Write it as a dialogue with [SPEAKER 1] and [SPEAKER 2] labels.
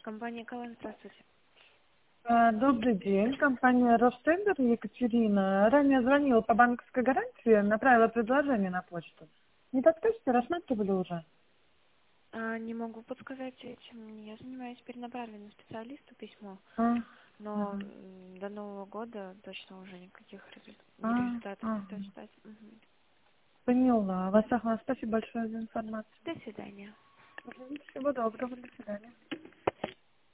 [SPEAKER 1] Компания Калан, здравствуйте.
[SPEAKER 2] Добрый день, компания Ростендер, Екатерина. Ранее звонила по банковской гарантии, направила предложение на почту. Не подскажете, рассматривали уже?
[SPEAKER 1] Не могу подсказать этим. Я занимаюсь перенаправленным специалисту письмо, но
[SPEAKER 2] Ага.
[SPEAKER 1] до Нового года точно уже никаких
[SPEAKER 2] А,
[SPEAKER 1] результатов не
[SPEAKER 2] ага.
[SPEAKER 1] стоит ждать. Мгм.
[SPEAKER 2] Поняла. Вас, ага, спасибо большое за информацию.
[SPEAKER 1] До свидания.
[SPEAKER 2] Всего доброго, до свидания.